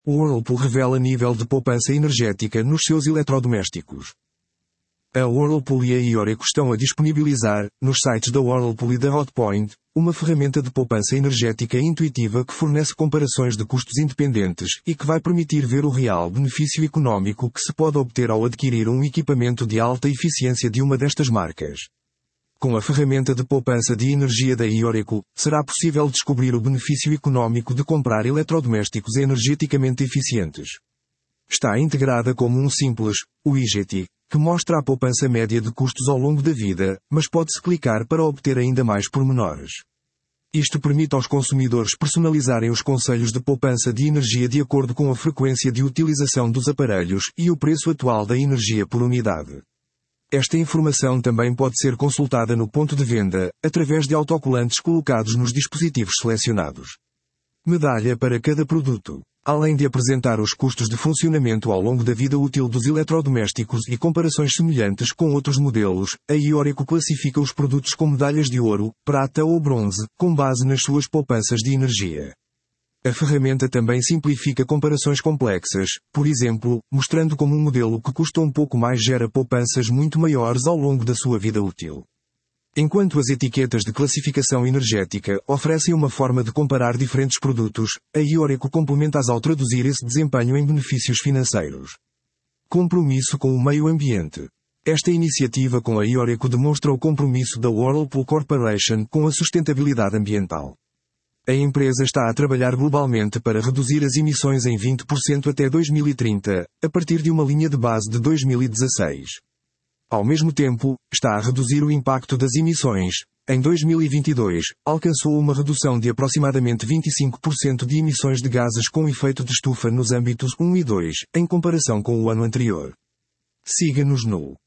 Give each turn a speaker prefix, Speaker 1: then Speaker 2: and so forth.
Speaker 1: O Whirlpool revela nível de poupança energética nos seus eletrodomésticos. A Whirlpool e a Ioreco estão a disponibilizar, nos sites da Whirlpool e da Hotpoint, uma ferramenta de poupança energética intuitiva que fornece comparações de custos independentes e que vai permitir ver o real benefício econômico que se pode obter ao adquirir um equipamento de alta eficiência de uma destas marcas. Com a ferramenta de poupança de energia da Ioreco, será possível descobrir o benefício econômico de comprar eletrodomésticos energeticamente eficientes. Está integrada como um simples widget, que mostra a poupança média de custos ao longo da vida, mas pode-se clicar para obter ainda mais pormenores. Isto permite aos consumidores personalizarem os conselhos de poupança de energia de acordo com a frequência de utilização dos aparelhos e o preço atual da energia por unidade. Esta informação também pode ser consultada no ponto de venda, através de autocolantes colocados nos dispositivos selecionados. Medalha para cada produto. Além de apresentar os custos de funcionamento ao longo da vida útil dos eletrodomésticos e comparações semelhantes com outros modelos, a Ioreco classifica os produtos com medalhas de ouro, prata ou bronze, com base nas suas poupanças de energia. A ferramenta também simplifica comparações complexas, por exemplo, mostrando como um modelo que custa um pouco mais gera poupanças muito maiores ao longo da sua vida útil. Enquanto as etiquetas de classificação energética oferecem uma forma de comparar diferentes produtos, a Ioreco complementa-as ao traduzir esse desempenho em benefícios financeiros. Compromisso com o meio ambiente. Esta iniciativa com a Ioreco demonstra o compromisso da Whirlpool Corporation com a sustentabilidade ambiental. A empresa está a trabalhar globalmente para reduzir as emissões em 20% até 2030, a partir de uma linha de base de 2016. Ao mesmo tempo, está a reduzir o impacto das emissões. Em 2022, alcançou uma redução de aproximadamente 25% de emissões de gases com efeito de estufa nos âmbitos 1 e 2, em comparação com o ano anterior. Siga-nos no